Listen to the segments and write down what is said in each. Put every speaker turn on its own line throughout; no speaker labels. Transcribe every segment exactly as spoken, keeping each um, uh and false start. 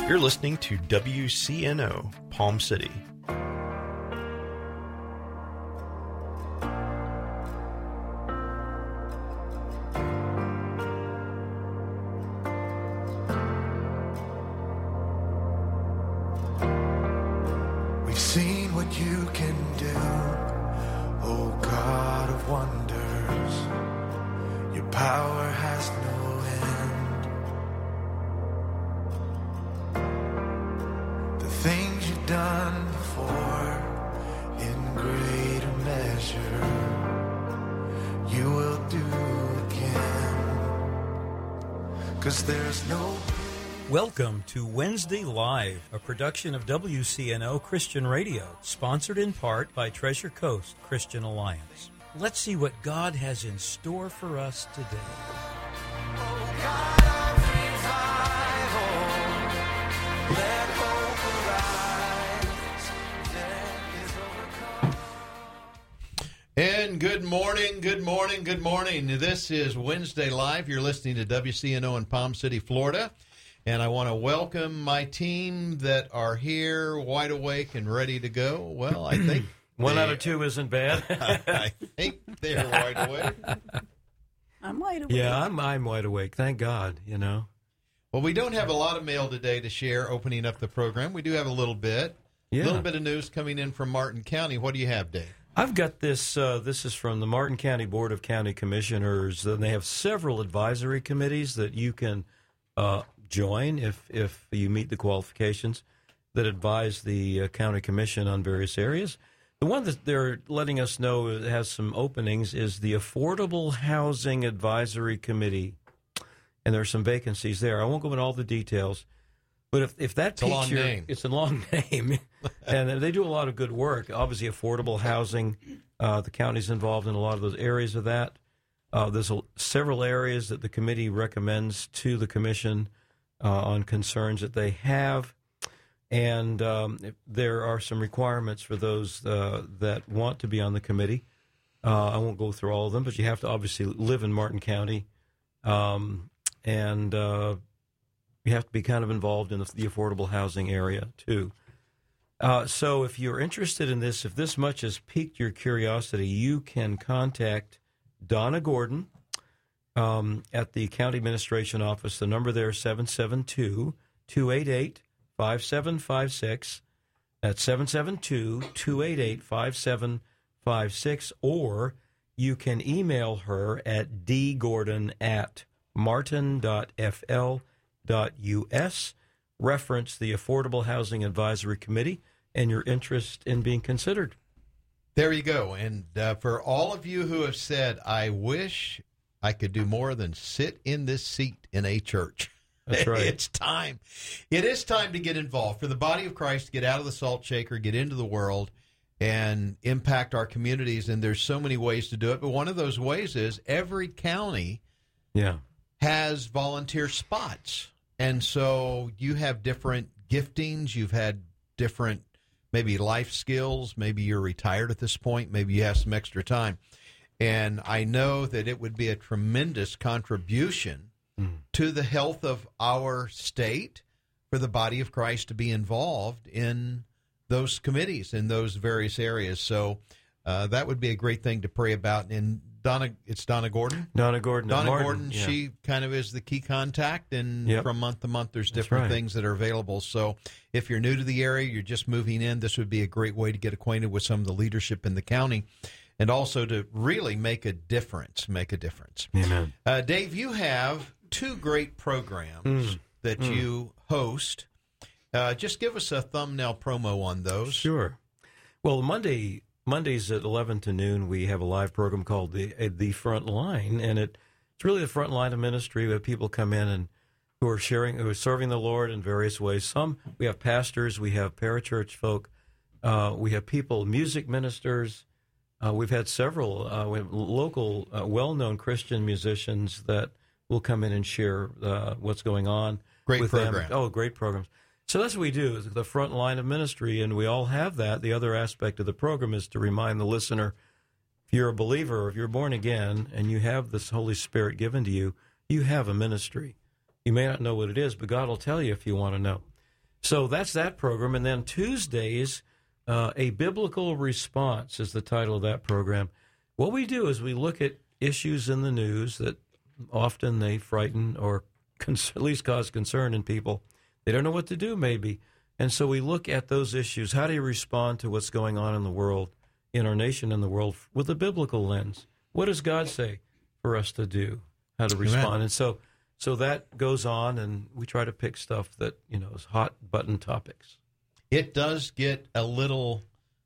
You're listening to W C N O, Palm City.
We've seen what you can do, oh God of wonders. Your power has no end. The things you've done before, in greater measure, you will do again. 'Cause there's no...
Welcome to Wednesday Live, a production of W C N O Christian Radio, sponsored in part by Treasure Coast Christian Alliance. Let's see what God has in store for us today.
Oh God of revival, let hope arise, death is overcome.
And good morning, good morning, good morning. This is Wednesday Live. You're listening to W C N O in Palm City, Florida. And I want to welcome my team that are here, wide awake and ready to go. Well, I think...
One
they,
out of two isn't bad.
I think they're wide awake.
I'm wide awake.
Yeah, I'm, I'm wide awake. Thank God, you know.
Well, we don't have a lot of mail today to share opening up the program. We do have a little bit. A
Yeah.
little bit of news coming in from Martin County. What do you have, Dave?
I've got this. Uh, this is from the Martin County Board of County Commissioners. And they have several advisory committees that you can uh, join if, if you meet the qualifications that advise the uh, county commission on various areas. The one that they're letting us know has some openings is the Affordable Housing Advisory Committee, and there are some vacancies there. I won't go into all the details, but if if that
It's a
piques
long
your,
name.
it's a long name, and they do a lot of good work. Obviously, affordable housing, uh, the county's involved in a lot of those areas of that. Uh, there's a, several areas that the committee recommends to the commission uh, on concerns that they have. And um, there are some requirements for those uh, that want to be on the committee. Uh, I won't go through all of them, but you have to obviously live in Martin County, um, and uh, you have to be kind of involved in the, the affordable housing area, too. Uh, so if you're interested in this, if this much has piqued your curiosity, you can contact Donna Gordon um, at the County Administration Office. The number there is seven seven two, two eight eight, five seven five six. That's seven seven two, two eight eight, five seven five six. Or you can email her at dgordon at martin dot f l dot u s. Reference the Affordable Housing Advisory Committee and your interest in being considered.
There you go. And uh, for all of you who have said, I wish I could do more than sit in this seat in a church.
That's right.
It's time. It is time to get involved. For the body of Christ to get out of the salt shaker, get into the world, and impact our communities. And there's so many ways to do it. But one of those ways is every county
Yeah.
has volunteer spots. And so you have different giftings. You've had different maybe life skills. Maybe you're retired at this point. Maybe you have some extra time. And I know that it would be a tremendous contribution mm. to the health of our state for the body of Christ to be involved in those committees in those various areas. So uh, that would be a great thing to pray about. And Donna, it's Donna Gordon?
Donna Gordon.
Donna
Martin,
Gordon,
yeah.
she kind of is the key contact, and
Yep.
from month to month there's
That's
different
right.
things that are available. So if you're new to the area, you're just moving in, this would be a great way to get acquainted with some of the leadership in the county and also to really make a difference, make a difference.
Amen.
Uh, Dave, you have two great programs
Mm.
that
Mm.
you host. Uh, just give us a thumbnail promo on those.
Sure. Well, Monday Mondays at eleven to noon, we have a live program called the uh, the Front Line, and it, it's really the front line of ministry where people come in and who are sharing, who are serving the Lord in various ways. Some we have pastors, we have parachurch folk, uh, we have people, music ministers. Uh, we've had several uh, we have local, uh, well-known Christian musicians that will come in and share uh, what's going on.
Great
with
program.
them. Oh, great programs. So that's what we do, is the front line of ministry, and we all have that. The other aspect of the program is to remind the listener, if you're a believer, if you're born again, and you have this Holy Spirit given to you, you have a ministry. You may not know what it is, but God will tell you if you want to know. So that's that program. And then Tuesdays, uh, A Biblical Response is the title of that program. What we do is we look at issues in the news that often they frighten or cons- at least cause concern in people. They don't know what to do, maybe. And so we look at those issues. How do you respond to what's going on in the world, in our nation and the world, with a biblical lens? What does God say for us to do, how to respond?
Amen.
And so so that goes on, and we try to pick stuff that, you know, is hot-button topics.
It does get a little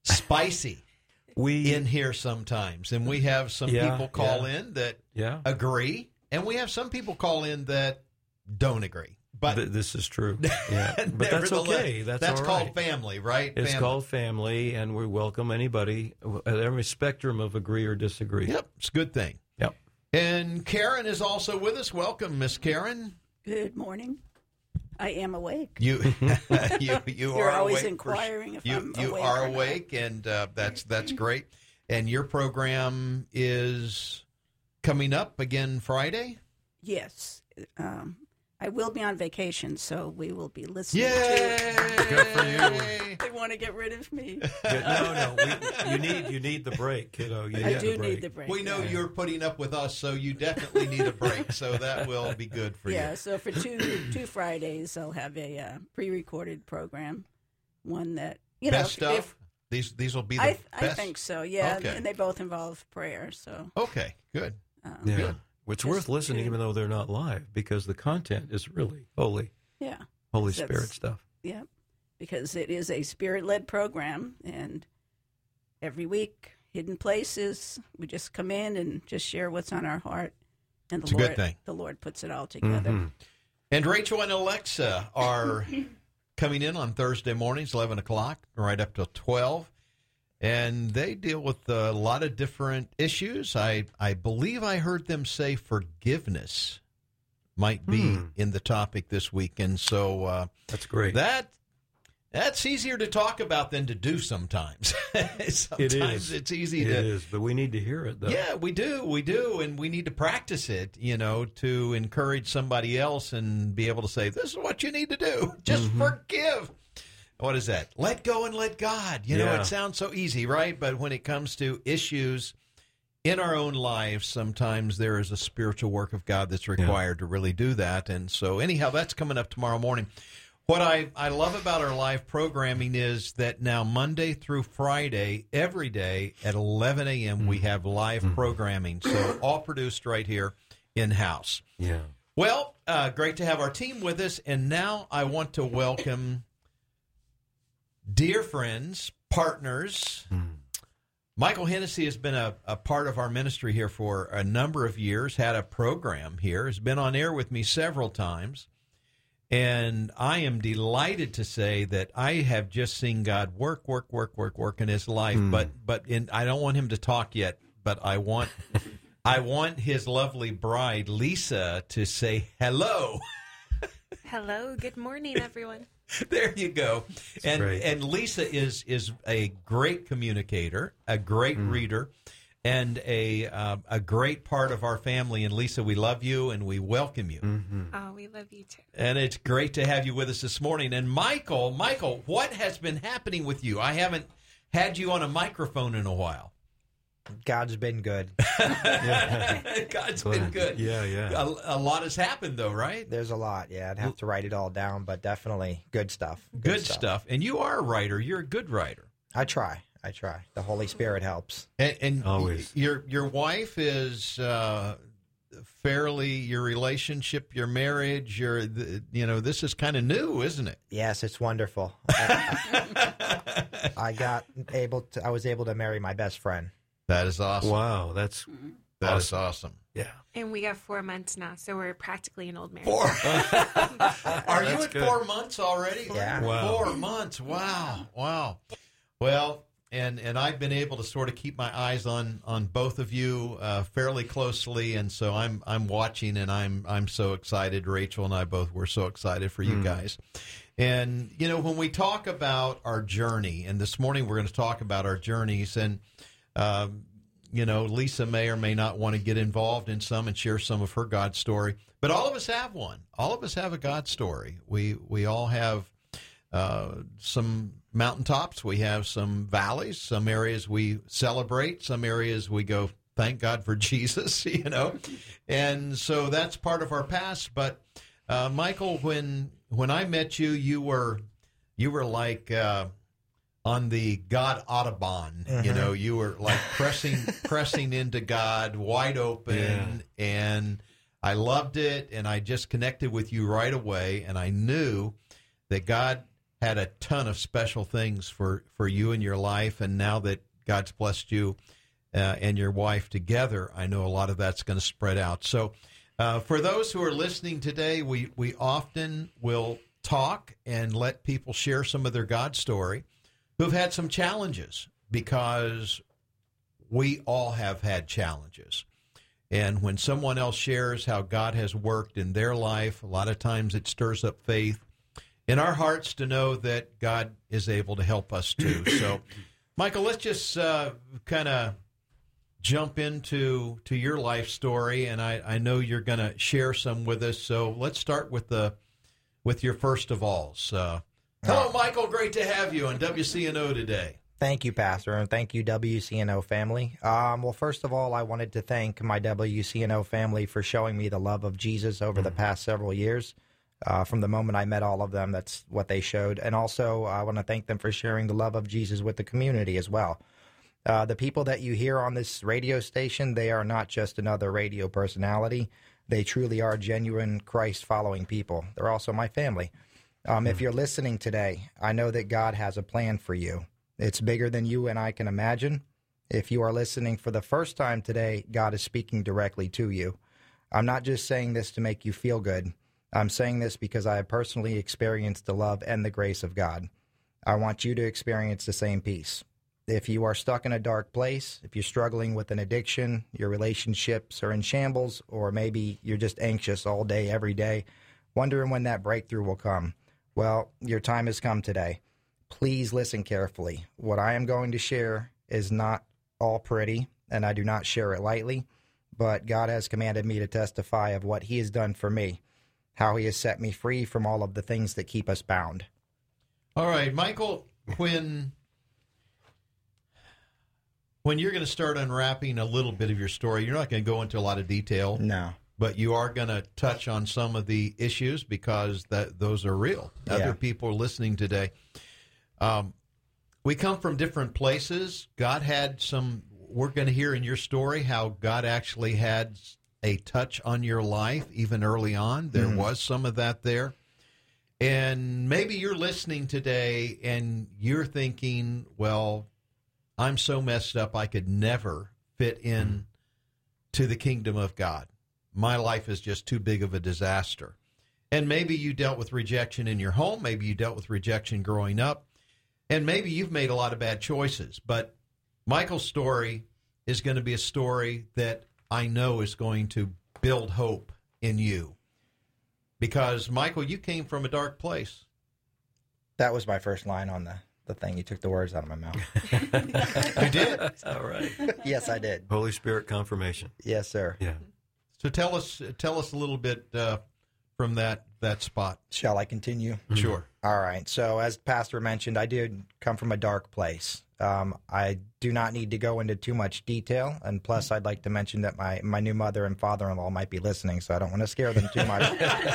spicy
We
in here sometimes, and we have some
Yeah,
people call
yeah.
in that
Yeah,
agree, and we have some people call in that don't agree. But
th- this is true. Yeah, but that's
nevertheless,
okay. That's,
that's
all
called
right.
family, right?
It's
family.
called family, and we welcome anybody at every spectrum of agree or disagree.
Yep, it's a good thing.
Yep.
And Karen is also with us. Welcome, Miss Karen.
Good morning. I am awake.
You, you, you
You're
are
always
awake for-
inquiring if
you,
I'm
you
awake
are
or not.
awake, and uh, that's that's great. And your program is coming up again Friday.
Yes. Um, I will be on vacation, so we will be listening
Yay!
to
Good for you.
They want to get rid of me.
Good. No, no. We, you need you need the break, kiddo. You
I
need
do
the break.
need the break.
We know
yeah.
you're putting up with us, so you definitely need a break. So that will be good for
Yeah,
you.
so for two two Fridays, I'll have a uh, pre-recorded program, one that, you
Best
know,
stuff.
if,
these these will be the
I, I
best.
think so, yeah,
Okay.
and they both involve prayer, so.
Okay, good.
Um,
Yeah.
Good.
It's
Just
worth listening,
to-
even though they're not live, because the content is really holy,
Yeah.
Holy
That's-
Spirit stuff.
Yeah, because it is a spirit-led program, and every week, hidden places, we just come in and just share what's on our heart, and the
It's a
Lord,
good thing.
the Lord puts it all together.
Mhm.
And Rachel and Alexa are coming in on Thursday mornings, eleven o'clock, right up till twelve. And they deal with a lot of different issues. I, I believe I heard them say forgiveness might be
Hmm.
in the topic this week. And so uh,
That's great.
that that's easier to talk about than to do sometimes. sometimes
It is.
it's easy
It
to
is, but we need to hear it, though.
yeah, we do. We do. And we need to practice it, you know, to encourage somebody else and be able to say, this is what you need to do. Just
Mm-hmm.
forgive. What is that? Let go and let God. You know,
Yeah.
it sounds so easy, right? But when it comes to issues in our own lives, sometimes there is a spiritual work of God that's required to really do that. And so, anyhow, that's coming up tomorrow morning. What I, I love about our live programming is that now Monday through Friday, every day at eleven a.m., we have live programming. So all produced right here in-house.
Yeah.
Well, uh, great to have our team with us. And now I want to welcome dear friends, partners. Michael Hennessy has been a, a part of our ministry here for a number of years, had a program here, has been on air with me several times. And I am delighted to say that I have just seen God work, work, work, work, work in his life. But but in, I don't want him to talk yet. But I want I want his lovely bride, Lisa, to say hello.
Hello, good morning, everyone.
There you go. And
great.
and Lisa is is a great communicator, a great reader, and a uh, a great part of our family. And Lisa, we love you and we welcome you.
Oh, we love you too.
And it's great to have you with us this morning. And Michael, Michael, what has been happening with you? I haven't had you on a microphone in a while.
God's been good.
God's been good.
Yeah, yeah.
A, a lot has happened, though, right?
There's a lot. Yeah, I'd have to write it all down, but definitely good stuff.
Good, stuff. And you are a writer. You're a good writer.
I try. I try. The Holy Spirit helps.
And, and
Always.
your your wife is uh, fairly your relationship, your marriage, your the, you know this is kind of new, isn't it?
Yes, it's wonderful. I, I got able to. I was able to marry my best friend.
That is awesome.
Wow, that's
That is awesome.
yeah.
And we got four months now, so we're practically an old marriage.
Four. Are you
That's
at
good.
four months already?
Yeah.
Wow.
Four months. Wow. Wow. Well, and and I've been able to sort of keep my eyes on on both of you uh, fairly closely, and so I'm I'm watching, and I'm I'm so excited. Rachel and I both were so excited for you guys. And you know, when we talk about our journey, and this morning we're going to talk about our journeys, and um, you know, Lisa may or may not want to get involved in some and share some of her God story, but all of us have one. All of us have a God story. We we all have uh, some mountaintops, we have some valleys, some areas we celebrate, some areas we go, thank God for Jesus, you know. And so that's part of our past. But uh, Michael, when when I met you, you were you were like uh, on the God Autobahn, mm-hmm. you know, you were like pressing pressing into God, wide open, yeah. and I loved it, and I just connected with you right away, and I knew that God had a ton of special things for, for you in your life, and now that God's blessed you uh, and your wife together, I know a lot of that's going to spread out. So uh, for those who are listening today, we, we often will talk and let people share some of their God story who've had some challenges, because we all have had challenges. And when someone else shares how God has worked in their life, a lot of times it stirs up faith in our hearts to know that God is able to help us too. So, Michael, let's just uh, kind of jump into to your life story, and I, I know you're going to share some with us. So let's start with the with your first of alls. Uh, hello, Michael. Great to have you on W C N O today.
Thank you, Pastor, and thank you, W C N O family. Um, well, first of all, I wanted to thank my W C N O family for showing me the love of Jesus over the past several years. Uh, from the moment I met all of them, that's what they showed. And also, I want to thank them for sharing the love of Jesus with the community as well. Uh, the people that you hear on this radio station, they are not just another radio personality. They truly are genuine Christ-following people. They're also my family. Um, if you're listening today, I know that God has a plan for you. It's bigger than you and I can imagine. If you are listening for the first time today, God is speaking directly to you. I'm not just saying this to make you feel good. I'm saying this because I have personally experienced the love and the grace of God. I want you to experience the same peace. If you are stuck in a dark place, if you're struggling with an addiction, your relationships are in shambles, or maybe you're just anxious all day, every day, wondering when that breakthrough will come, well, your time has come today. Please listen carefully. What I am going to share is not all pretty, and I do not share it lightly, but God has commanded me to testify of what He has done for me, how He has set me free from all of the things that keep us bound.
All right, Michael, when when you're going to start unwrapping a little bit of your story, you're not going to go into a lot of detail.
No.
But you are going to touch on some of the issues because that those are real.
Yeah.
Other people are listening today. Um, we come from different places. God had some, we're going to hear in your story how God actually had a touch on your life even early on. There mm-hmm. was some of that there. And maybe you're listening today and you're thinking, well, I'm so messed up I could never fit in mm-hmm. to the kingdom of God. My life is just too big of a disaster. And maybe you dealt with rejection in your home. Maybe you dealt with rejection growing up. And maybe you've made a lot of bad choices. But Michael's story is going to be a story that I know is going to build hope in you. Because, Michael, you came from a dark place.
That was my first line on the, the thing. You took the words out of my mouth.
You did?
All right.
Yes, I did.
Holy Spirit confirmation.
Yes, sir.
Yeah.
So tell us tell us a little bit uh, from that, that spot.
Shall I continue?
Sure.
All right. So as Pastor mentioned, I did come from a dark place. Um, I do not need to go into too much detail. And plus, I'd like to mention that my, my new mother and father-in-law might be listening, so I don't want to scare them too much.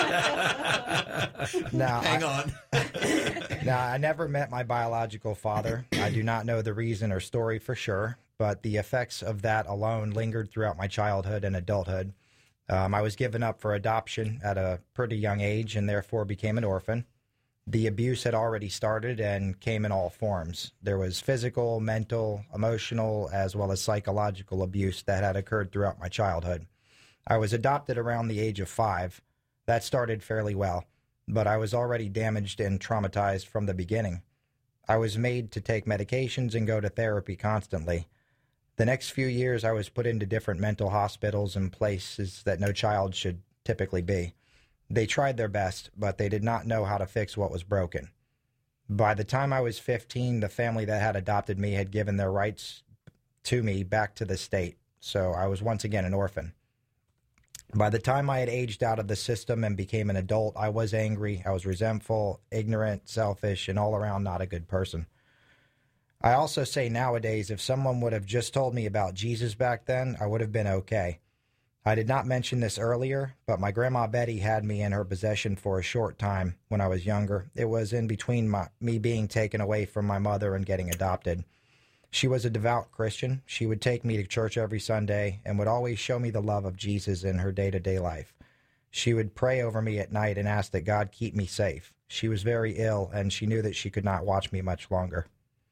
now,
Hang
I,
on.
now, I never met my biological father. I do not know the reason or story for sure, but the effects of that alone lingered throughout my childhood and adulthood. Um, I was given up for adoption at a pretty young age and therefore became an orphan. The abuse had already started and came in all forms. There was physical, mental, emotional, as well as psychological abuse that had occurred throughout my childhood. I was adopted around the age of five. That started fairly well, but I was already damaged and traumatized from the beginning. I was made to take medications and go to therapy constantly. The next few years, I was put into different mental hospitals and places that no child should typically be. They tried their best, but they did not know how to fix what was broken. By the time I was fifteen, the family that had adopted me had given their rights to me back to the state, so I was once again an orphan. By the time I had aged out of the system and became an adult, I was angry, I was resentful, ignorant, selfish, and all around not a good person. I also say nowadays, if someone would have just told me about Jesus back then, I would have been okay. I did not mention this earlier, but my Grandma Betty had me in her possession for a short time when I was younger. It was in between my, me being taken away from my mother and getting adopted. She was a devout Christian. She would take me to church every Sunday and would always show me the love of Jesus in her day-to-day life. She would pray over me at night and ask that God keep me safe. She was very ill, and she knew that she could not watch me much longer.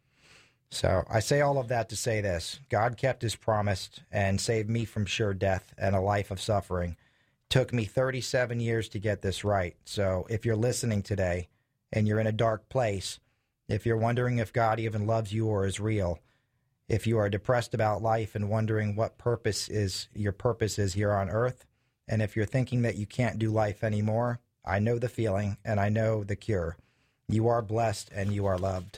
So I say all of that to say this. God kept his promise and saved me from sure death and a life of suffering. It took me thirty-seven years to get this right. So if you're listening today and you're in a dark place, if you're wondering if God even loves you or is real, if you are depressed about life and wondering what purpose is your purpose is here on earth, and if you're thinking that you can't do life anymore, I know the feeling and I know the cure. You are blessed and you are loved.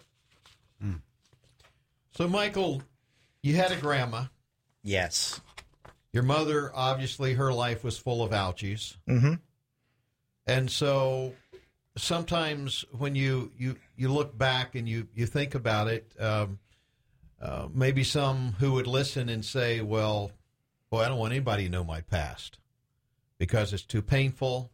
Mm. So, Michael, you had a grandma.
Yes.
Your mother, obviously, her life was full of ouchies.
Mm-hmm.
And so sometimes when you, you, you look back and you, you think about it, um, uh, maybe some who would listen and say, well, boy, I don't want anybody to know my past because it's too painful.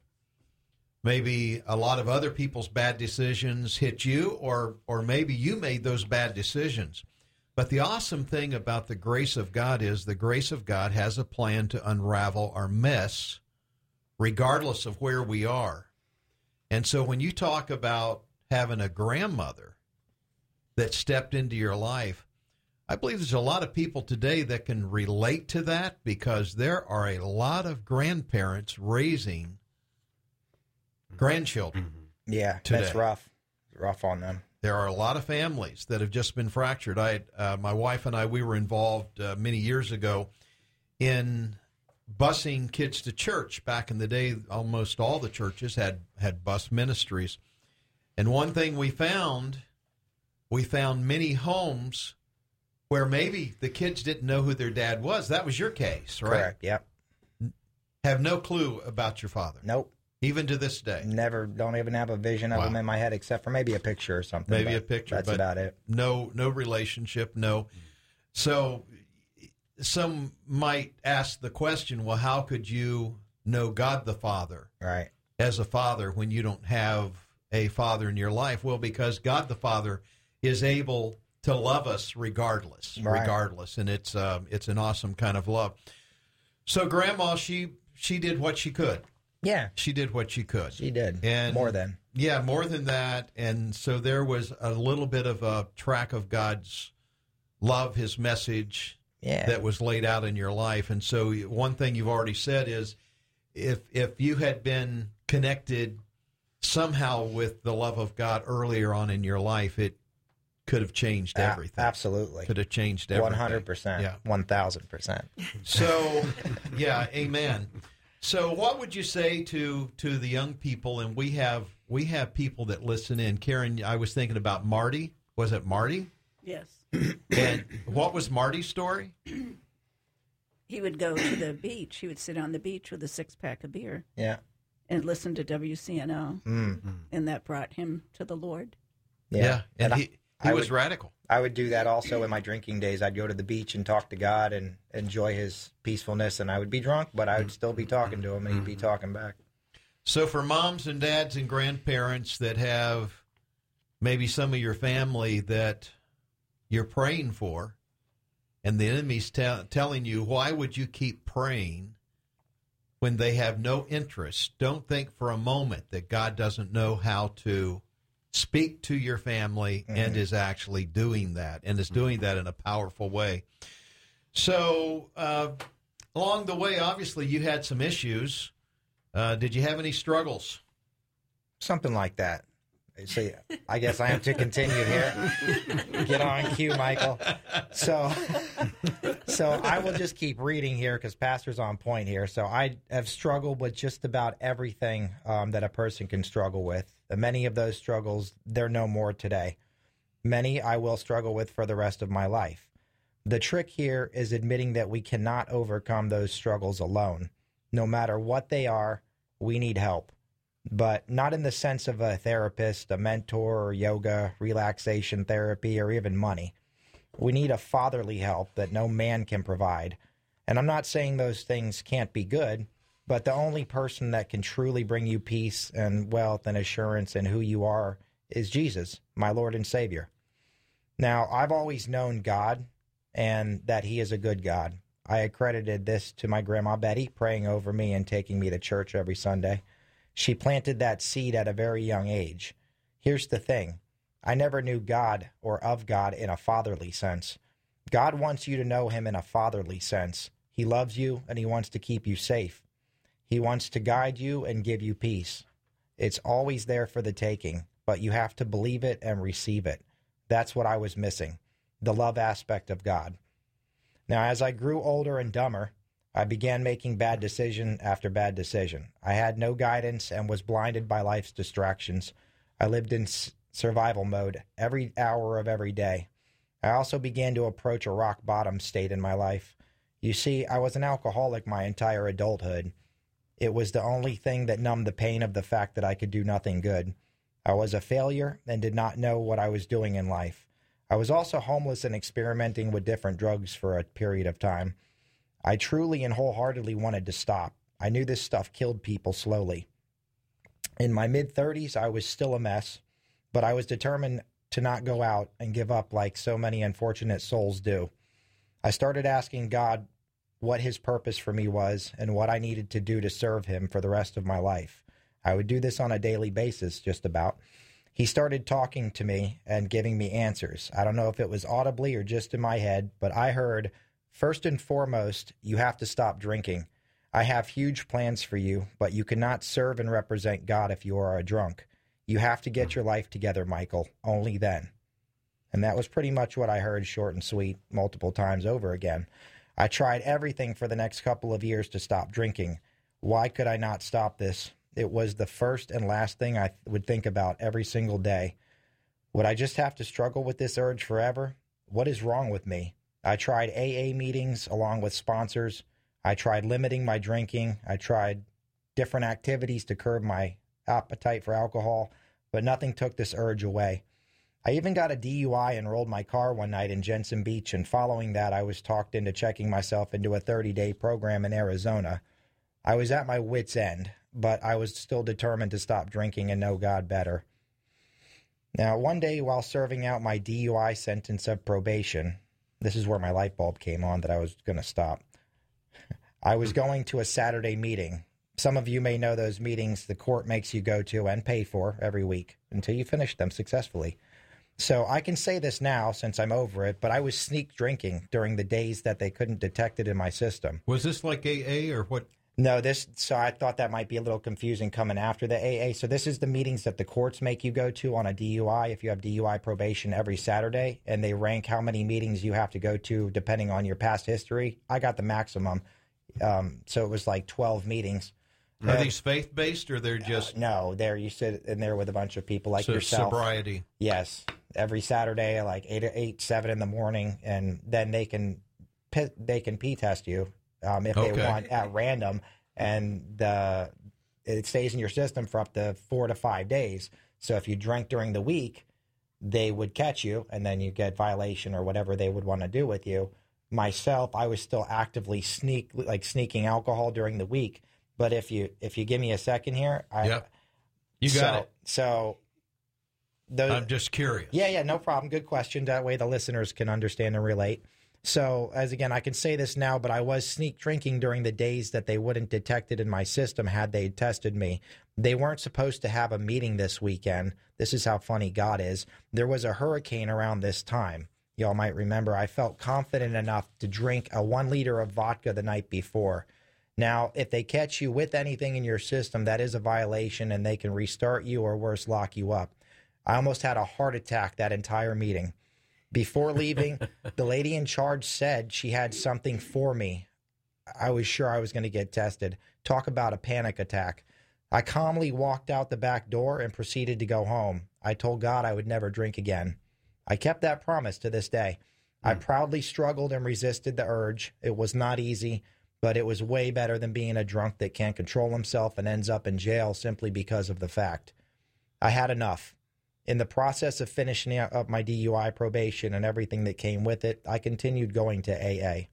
Maybe a lot of other people's bad decisions hit you, or or maybe you made those bad decisions. But the awesome thing about the grace of God is the grace of God has a plan to unravel our mess regardless of where we are. And so when you talk about having a grandmother that stepped into your life, I believe there's a lot of people today that can relate to that because there are a lot of grandparents raising grandchildren.
Yeah,
today.
that's rough. Rough on them.
There are a lot of families that have just been fractured. I, uh, my wife and I, we were involved uh, many years ago in busing kids to church. Back in the day, almost all the churches had, had bus ministries. And one thing we found, we found many homes where maybe the kids didn't know who their dad was. That was your case, right?
Correct, yep.
Have no clue about your father.
Nope.
Even to this day.
Never, don't even have a vision of
Wow.
him in my head except for maybe a picture or something.
Maybe
but
a picture.
That's
but
about it.
No, no relationship, no. So some might ask the question, well, how could you know God the Father
Right.
as a father when you don't have a father in your life? Well, because God the Father is able to love us regardless,
Right.
regardless. And it's um, it's an awesome kind of love. So Grandma, she she did what she could.
Yeah,
She did what she could.
she did.
And
More than.
Yeah, more than that. And so there was a little bit of a track of God's love, his message
Yeah.
that was laid out in your life. And so one thing you've already said is if if you had been connected somehow with the love of God earlier on in your life, it could have changed
A-
everything.
absolutely.
Could have changed everything.
one hundred percent.
Yeah.
one thousand percent.
So, yeah, amen. So, what would you say to to the young people? And we have we have people that listen in. Karen, I was thinking about Marty. Was it Marty?
Yes.
And what was Marty's story?
He would go to the beach. He would sit on the beach with a six-pack of beer
Yeah.
and listen to W C N O,
Mm.
and that brought him to the Lord.
Yeah.
and,
And
he he
I
was
would-
radical.
I would do that also in my drinking days. I'd go to the beach and talk to God and enjoy his peacefulness. And I would be drunk, but I would still be talking to him and he'd be talking back.
So, for moms and dads and grandparents that have maybe some of your family that you're praying for, and the enemy's te- telling you, why would you keep praying when they have no interest? Don't think for a moment that God doesn't know how to speak to your family and is actually doing that, and is doing that in a powerful way. So, uh, along the way, obviously, you had some issues. Uh, did you have any struggles?
Something like that. See, I guess I have to continue here. Get on cue, Michael. So, so I will just keep reading here because Pastor's on point here. So I have struggled with just about everything um, that a person can struggle with. Many of those struggles, they're no more today. Many I will struggle with for the rest of my life. The trick here is admitting that we cannot overcome those struggles alone. No matter what they are, we need help. But not in the sense of a therapist, a mentor, or yoga, relaxation therapy, or even money. We need a fatherly help that no man can provide. And I'm not saying those things can't be good, but the only person that can truly bring you peace and wealth and assurance in who you are is Jesus, my Lord and Savior. Now, I've always known God and that he is a good God. I accredited this to my grandma Betty, praying over me and taking me to church every Sunday. She planted that seed at a very young age. Here's the thing. I never knew God or of God in a fatherly sense. God wants you to know him in a fatherly sense. He loves you and he wants to keep you safe. He wants to guide you and give you peace. It's always there for the taking, but you have to believe it and receive it. That's what I was missing, the love aspect of God. Now, as I grew older and dumber, I began making bad decision after bad decision. I had no guidance and was blinded by life's distractions. I lived in s- survival mode every hour of every day. I also began to approach a rock bottom state in my life. You see, I was an alcoholic my entire adulthood. It was the only thing that numbed the pain of the fact that I could do nothing good. I was a failure and did not know what I was doing in life. I was also homeless and experimenting with different drugs for a period of time. I truly and wholeheartedly wanted to stop. I knew this stuff killed people slowly. In my mid-thirties, I was still a mess, but I was determined to not go out and give up like so many unfortunate souls do. I started asking God what his purpose for me was and what I needed to do to serve him for the rest of my life. I would do this on a daily basis, just about. He started talking to me and giving me answers. I don't know if it was audibly or just in my head, but I heard, first and foremost, you have to stop drinking. I have huge plans for you, but you cannot serve and represent God if you are a drunk. You have to get your life together, Michael, only then. And that was pretty much what I heard, short and sweet, multiple times over again. I tried everything for the next couple of years to stop drinking. Why could I not stop this? It was the first and last thing I would think about every single day. Would I just have to struggle with this urge forever? What is wrong with me? I tried A A meetings along with sponsors. I tried limiting my drinking. I tried different activities to curb my appetite for alcohol, but nothing took this urge away. I even got a D U I and rolled my car one night in Jensen Beach, and following that, I was talked into checking myself into a thirty-day program in Arizona. I was at my wit's end, but I was still determined to stop drinking and know God better. Now, one day while serving out my D U I sentence of probation, this is where my light bulb came on that I was going to stop. I was going to a Saturday meeting. Some of you may know those meetings the court makes you go to and pay for every week until you finish them successfully. So I can say this now since I'm over it, but I was sneak drinking during the days that they couldn't detect it in my system.
Was this like A A or what?
No, this, so I thought that might be a little confusing coming after the A A. So this is the meetings that the courts make you go to on a D U I if you have D U I probation every Saturday, and they rank how many meetings you have to go to depending on your past history. I got the maximum. Um, so it was like twelve meetings.
Are
Uh,
these faith-based or they're just
uh, no, there you sit in there with a bunch of people like
so-
yourself.
sobriety?
Yes, every Saturday, like eight, eight, seven in the morning, and then they can p- they can P test you um, if
Okay.
they want at random, and the it stays in your system for up to four to five days. So if you drank during the week, they would catch you, and then you get violation or whatever they would want to do with you. Myself, I was still actively sneak like sneaking alcohol during the week. But if you if you give me a second here, I,
Yep. You got
so,
it.
So those,
I'm just curious.
yeah, yeah, no problem. Good question. That way the listeners can understand and relate. So, as again, I can say this now, but I was sneak drinking during the days that they wouldn't detect it in my system had they tested me. They weren't supposed to have a meeting this weekend. This is how funny God is. There was a hurricane around this time. Y'all might remember I felt confident enough to drink a one liter of vodka the night before. Now, if they catch you with anything in your system, that is a violation, and they can restart you or worse, lock you up. I almost had a heart attack that entire meeting. Before leaving, the lady in charge said she had something for me. I was sure I was going to get tested. Talk about a panic attack. I calmly walked out the back door and proceeded to go home. I told God I would never drink again. I kept that promise to this day. I proudly struggled and resisted the urge. It was not easy, but it was way better than being a drunk that can't control himself and ends up in jail simply because of the fact. I had enough. In the process of finishing up my D U I probation and everything that came with it, I continued going to A A.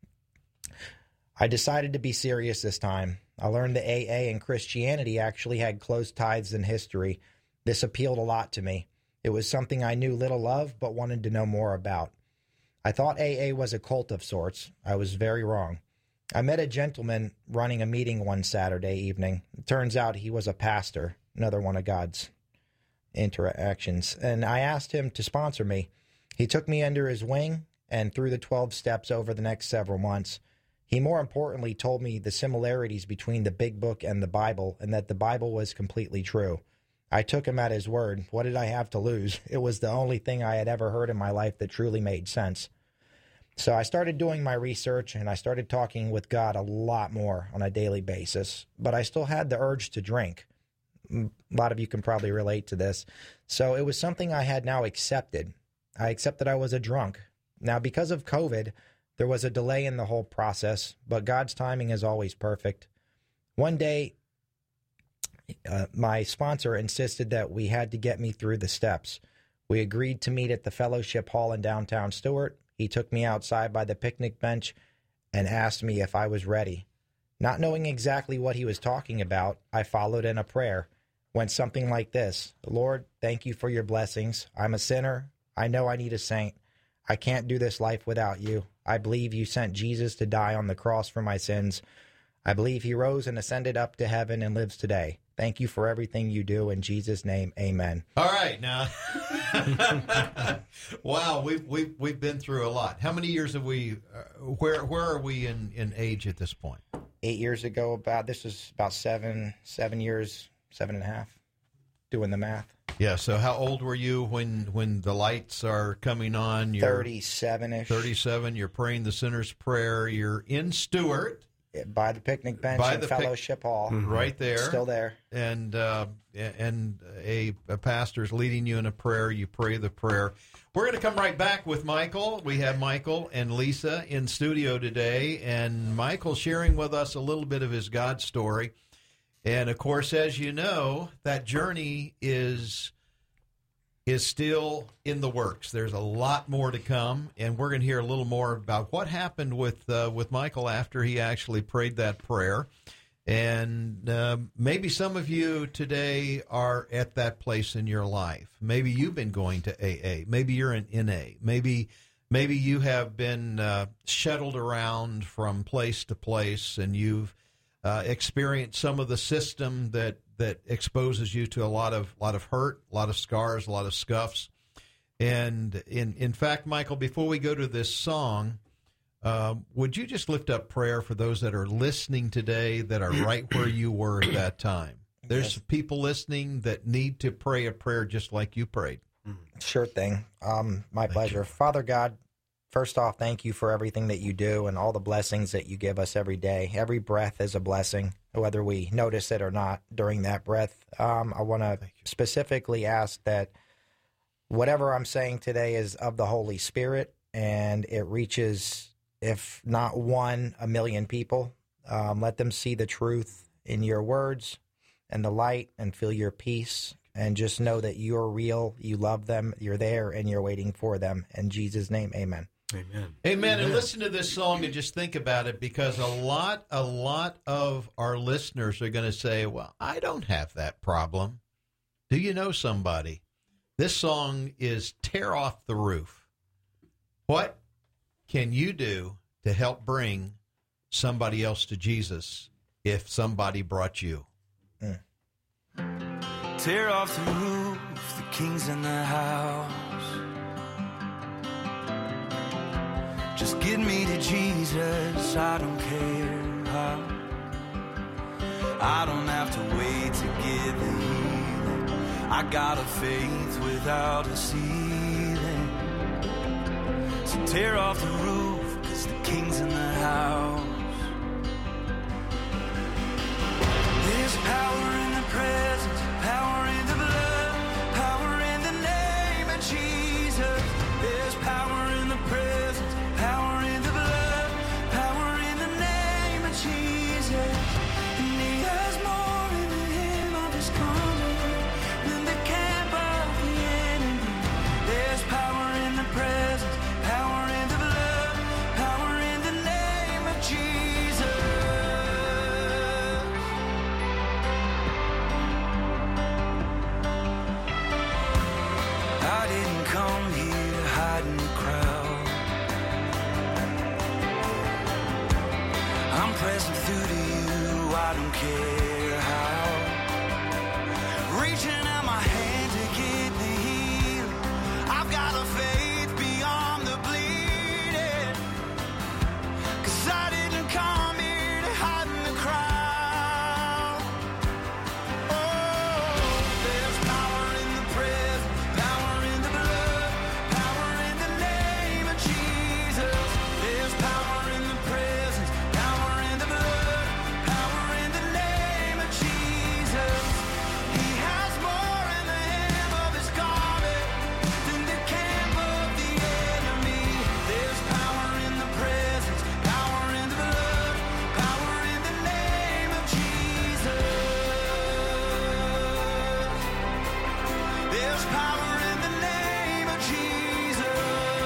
I decided to be serious this time. I learned that A A and Christianity actually had close ties in history. This appealed a lot to me. It was something I knew little of, but wanted to know more about. I thought A A was a cult of sorts. I was very wrong. I met a gentleman running a meeting one Saturday evening. It turns out he was a pastor, another one of God's interactions, and I asked him to sponsor me. He took me under his wing and through the twelve steps over the next several months. He more importantly told me the similarities between the Big Book and the Bible, and that the Bible was completely true. I took him at his word. What did I have to lose? It was the only thing I had ever heard in my life that truly made sense. So I started doing my research, and I started talking with God a lot more on a daily basis, but I still had the urge to drink. A lot of you can probably relate to this. So it was something I had now accepted. I accepted I was a drunk. Now, because of COVID, there was a delay in the whole process, but God's timing is always perfect. One day, uh, my sponsor insisted that we had to get me through the steps. We agreed to meet at the Fellowship Hall in downtown Stewart. He took me outside by the picnic bench and asked me if I was ready. Not knowing exactly what he was talking about, I followed in a prayer. Went something like this: Lord, thank you for your blessings. I'm a sinner. I know I need a saint. I can't do this life without you. I believe you sent Jesus to die on the cross for my sins. I believe he rose and ascended up to heaven and lives today. Thank you for everything you do. In Jesus' name, amen.
All right, now. Wow, we've, we've, we've been through a lot. How many years have we, uh, where where are we in, in age at this point?
Eight years ago, about this was about seven, seven years, seven and a half, doing the math.
Yeah, so how old were you when, when the lights are coming on? You're
thirty-seven-ish.
thirty-seven, you're praying the sinner's prayer. You're in Stewart.
By the picnic bench
By
in
the pic-
Fellowship Hall.
Right there.
Still there.
And uh, and a, a pastor's leading you in a prayer. You pray the prayer. We're going to come right back with Michael. We have Michael and Lisa in studio today, and Michael sharing with us a little bit of his God story. And, of course, as you know, that journey is is still in the works. There's a lot more to come, and we're going to hear a little more about what happened with uh, with Michael after he actually prayed that prayer. And uh, maybe some of you today are at that place in your life. Maybe you've been going to A A. Maybe you're in N A. Maybe maybe you have been uh, shuttled around from place to place, and you've uh, experienced some of the system that that exposes you to a lot of lot of hurt, a lot of scars, a lot of scuffs. And in in fact, Michael, before we go to this song, uh, would you just lift up prayer for those that are listening today that are right where you were at that time? There's
Yes.
people listening that need to pray a prayer just like you prayed.
Sure thing. Um, my
Thank
pleasure.
you.
Father God, first off, thank you for everything that you do and all the blessings that you give us every day. Every breath is a blessing, whether we notice it or not during that breath. Um, I want to specifically ask that whatever I'm saying today is of the Holy Spirit, and it reaches, if not one, a million people. Um, let them see the truth in your words and the light, and feel your peace. And just know that you're real, you love them, you're there, and you're waiting for them. In Jesus' name, amen.
Amen.
Amen. And listen to this song and just think about it, because a lot, a lot of our listeners are going to say, well, I don't have that problem. Do you know somebody? This song is Tear Off the Roof. What can you do to help bring somebody else to Jesus if somebody brought you?
Mm.
Tear off the roof, the king's in the house. Just get me to Jesus, I don't care how. I don't have to wait to get the healing. I got a faith without a ceiling. So tear off the roof, 'cause the king's in the house. There's power in the presence, power in the blood, power in the name of Jesus. There's power in the presence, power in the blood, power in the name pressing through to you, I don't care how. Reaching out my hand to get the healing. I've got a faith beyond the bleeding. 'Cause I didn't come here to hide in the crowd. Oh, there's power in the presence, power in the blood, power in the name of Jesus. There's power in the presence, power in the blood, power in the name of Jesus. He has more in the hem of his garment than the camp of the enemy. There's power in the presence, power in the blood, power in the name of Jesus. There's power in the name of Jesus.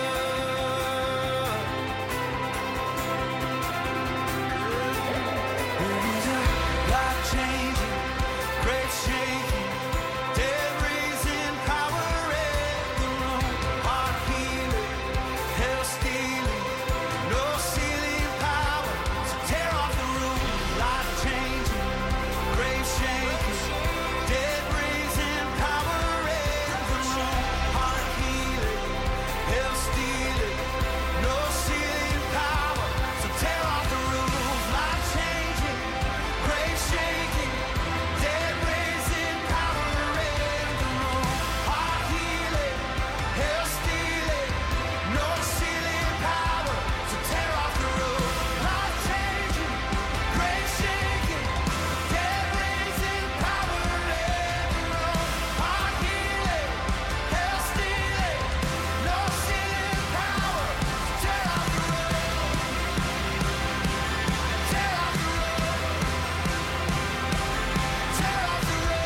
There's a life-changing, grave-shaking, dead-raising power in the room. Heart healing, hell stealing, no ceiling power. So tear off the roof. Life-changing, grave-shaking, dead-raising power in the room. Heart healing, hell stealing, no ceiling power. So tear off the roof. Life-changing, grave-shaking, dead-raising power in the room. Heart healing, hell stealing, no ceiling power. So tear off the roof. Life-changing, grave-shaking, dead-raising power in the room. Heart healing, hell stealing, no ceiling power. So tear off the roof. Tear off the roof. Tear off the roof.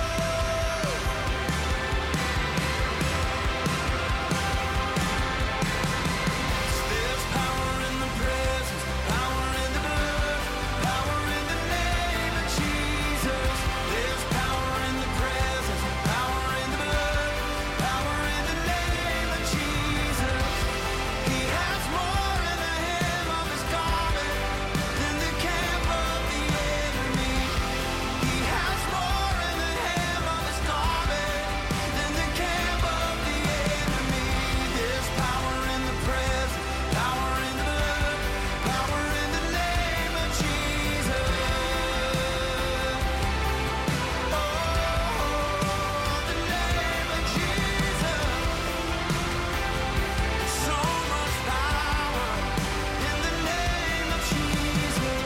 There's power in the presence, power in the blood, power in the name of Jesus. There's power in the presence, power in the blood, power in the name of Jesus. He has more in the hem of his garment than the camp of the enemy. He has more in the hem of his garment than the camp of the enemy. There's power in the presence, power in the blood, power in the name of Jesus. Oh, the name of Jesus. So much power in the name of Jesus.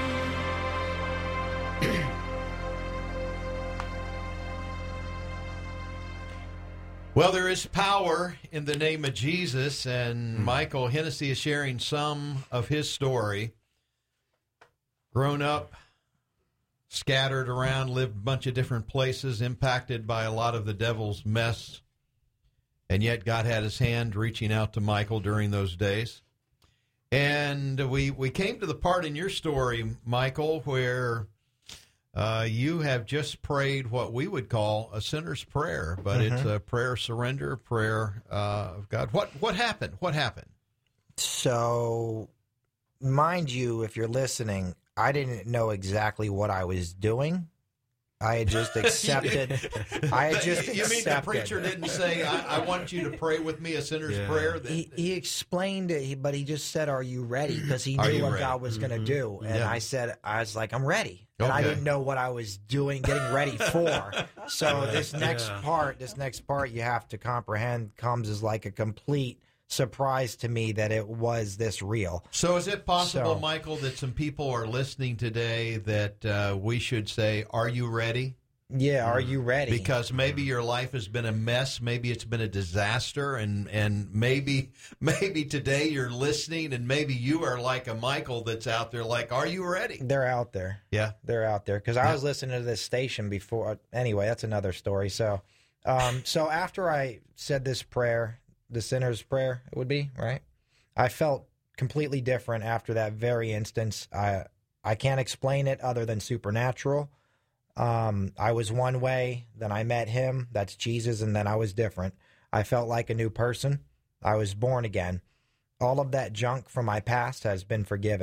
Well, there is power in the name of Jesus, and Michael Hennessy is sharing some of his story. Grown up, scattered around, lived a bunch of different places, impacted by a lot of the devil's mess, and yet God had his hand reaching out to Michael during those days. And we we came to the part in your story, Michael, where uh, you have just prayed what we would call a sinner's prayer, but it's a prayer of surrender, prayer uh, of God. What what happened? What happened?
So, mind you, if you're listening, I didn't know exactly what I was doing. I had just accepted. I had just
you
accepted.
mean the preacher didn't say, I, I want you to pray with me a sinner's
Yeah.
prayer? That,
He, he explained it, he- but he just said, "Are you ready?" Because he
Are
knew
you
what
ready?
God was going to do, and
Yeah.
I said, "I was like, I'm ready," and I
Okay.
didn't know what I was doing, getting ready for. So this next
Yeah.
part, this next part, you have to comprehend, comes as like a complete surprise to me that it was this real.
So is it possible,
So-
Michael, that some people are listening today that uh, we should say, are you ready?
Yeah, are you ready?
Because maybe your life has been a mess, maybe it's been a disaster, and, and maybe maybe today you're listening, and maybe you are like a Michael that's out there like, are you ready?
they're out there.
Yeah.
They're out there because I was listening to this station before. Anyway, that's another story. So, um, so after I said this prayer, the sinner's prayer, it would be right. I felt completely different after that very instance. I I can't explain it other than supernatural. Um, I was one way, then I met him. That's Jesus, and then I was different. I felt like a new person. I was born again. All of that junk from my past has been forgiven.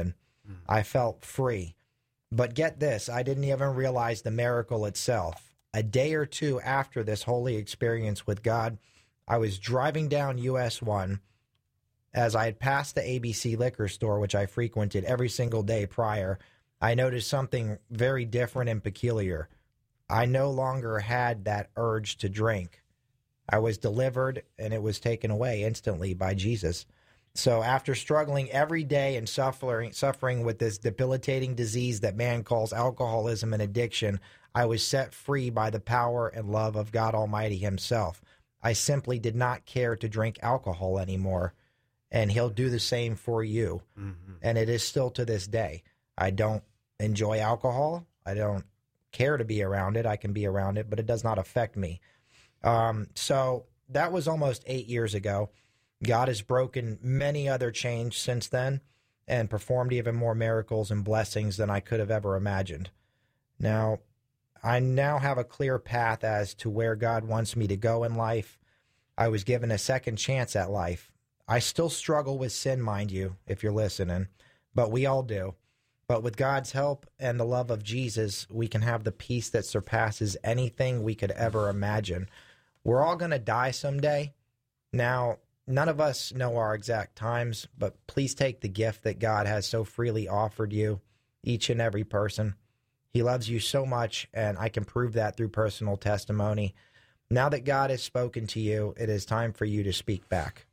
I felt free. But get this, I didn't even realize the miracle itself. A day or two after this holy experience with God, I was driving down U S one. As I had passed the A B C liquor store, which I frequented every single day prior, I noticed something very different and peculiar. I no longer had that urge to drink. I was delivered, and it was taken away instantly by Jesus. So after struggling every day and suffering, suffering with this debilitating disease that man calls alcoholism and addiction, I was set free by the power and love of God Almighty himself. I simply did not care to drink alcohol anymore, and he'll do the same for you. Mm-hmm. And it is still to this day. I don't enjoy alcohol. I don't care to be around it. I can be around it, but it does not affect me. Um, so that was almost eight years ago. God has broken many other chains since then and performed even more miracles and blessings than I could have ever imagined. Now, I now have a clear path as to where God wants me to go in life. I was given a second chance at life. I still struggle with sin, mind you, if you're listening, but we all do. But with God's help and the love of Jesus, we can have the peace that surpasses anything we could ever imagine. We're all going to die someday. Now, none of us know our exact times, but please take the gift that God has so freely offered you, each and every person. He loves you so much, and I can prove that through personal testimony. Now that God has spoken to you, it is time for you to speak back.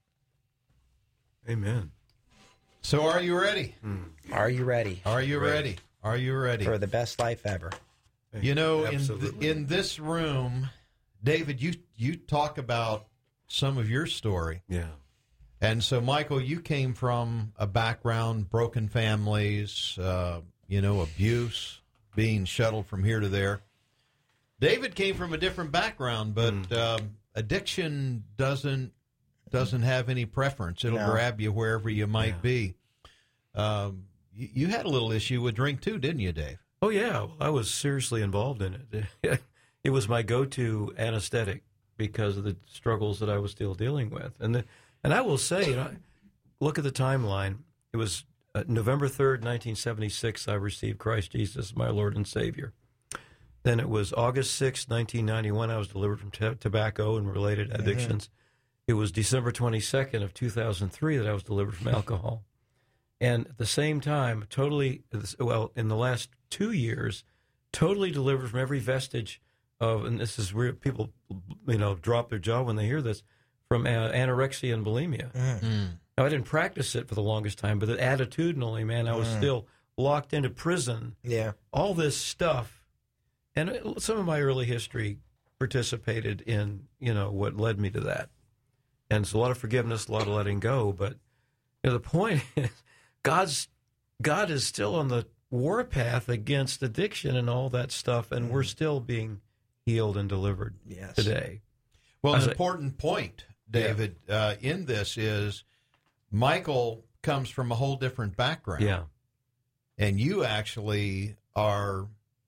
Amen.
So are you ready?
Mm.
Are you ready?
Are you
Ready.
ready? Are you ready?
For the best life ever.
You know, in,
Absolutely.
th- in this room, David, you you talk about some of your story.
Yeah.
And so, Michael, you came from a background, broken families, uh, you know, abuse, being shuttled from here to there. David came from a different background, but
Mm.
um, addiction doesn't doesn't have any preference. It'll
No.
grab you wherever you might
Yeah.
be. Um, you, you had a little issue with drink too, didn't you, Dave?
Oh, yeah. Well, I was seriously involved in it. It was my go-to anesthetic because of the struggles that I was still dealing with. And the, and I will say, you know, look at the timeline. It was uh, November third, nineteen seventy-six, I received Christ Jesus, my Lord and Savior. Then it was August sixth, nineteen ninety-one, I was delivered from t- tobacco and related addictions. Mm-hmm. It was December twenty-second of two thousand three that I was delivered from alcohol. And at the same time, totally, well, in the last two years, totally delivered from every vestige of, and this is where people, you know, drop their jaw when they hear this, from uh, anorexia and bulimia.
Mm.
Now, I didn't practice it for the longest time, but attitudinally, man, I was
Mm.
still locked into prison.
Yeah.
All this stuff. And it, some of my early history participated in, you know, what led me to that. And it's a lot of forgiveness, a lot of letting go. But you know, the point is, God's God is still on the warpath against addiction and all that stuff, and we're still being healed and delivered
Yes.
today.
Well,
As
an
a-
important point, David, uh, in this is Michael comes from a whole different background.
Yeah.
And you actually are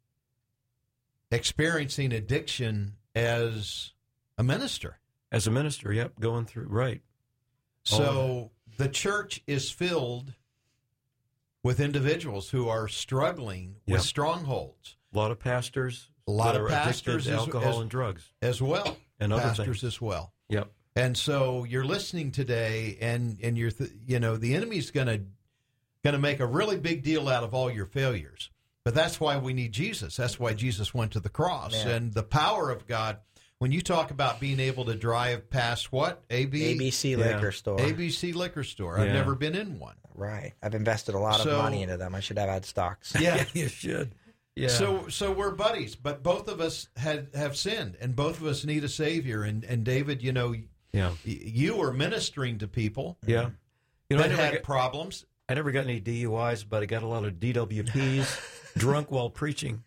experiencing addiction as a minister.
As a minister, yep, going through, right. All of
So the church is filled with individuals who are struggling
Yep.
with strongholds.
A lot of pastors.
A lot
that
of
are addicted
pastors
to
as-
alcohol
as-
and drugs.
as well.
And other
pastors
things.
as well.
Yep.
And so you're listening today, and and you're th- you know the enemy's going to going to make a really big deal out of all your failures. But that's why we need Jesus. That's why Jesus went to the cross.
Yeah.
And the power of God. When you talk about being able to drive past what A B
A B C
Yeah.
liquor store.
A B C liquor store. I've
Yeah.
never been in one.
Right. I've invested a lot
So-
of money into them. I should have had stocks.
Yeah.
You should. Yeah.
So so we're buddies, but both of us had have sinned, and both of us need a savior. And and David, you know,
yeah.
y- you were ministering to people
Yeah. You know, I
that
never,
had
got,
problems.
I never got any D U Is, but I got a lot of D W Ps, drunk while preaching.